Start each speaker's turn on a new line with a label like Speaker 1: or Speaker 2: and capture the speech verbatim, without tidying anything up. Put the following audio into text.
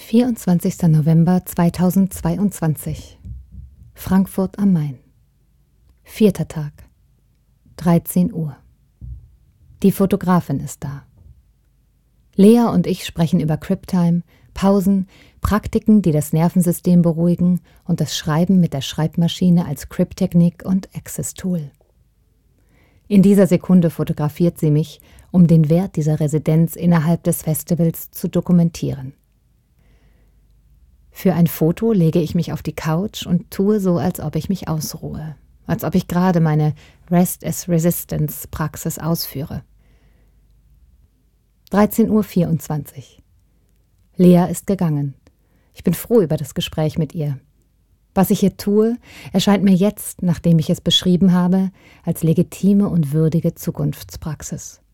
Speaker 1: vierundzwanzigster November zweitausendzweiundzwanzig. Frankfurt am Main. Vierter Tag. dreizehn Uhr. Die Fotografin ist da. Lea und ich sprechen über Crip-Time, Pausen, Praktiken, die das Nervensystem beruhigen und das Schreiben mit der Schreibmaschine als Crip-Technik und Access-Tool. In dieser Sekunde fotografiert sie mich, um den Wert dieser Residenz innerhalb des Festivals zu dokumentieren. Für ein Foto lege ich mich auf die Couch und tue so, als ob ich mich ausruhe, als ob ich gerade meine Rest as Resistance Praxis ausführe. dreizehn Uhr vierundzwanzig. Lea ist gegangen. Ich bin froh über das Gespräch mit ihr. Was ich hier tue, erscheint mir jetzt, nachdem ich es beschrieben habe, als legitime und würdige Zukunftspraxis.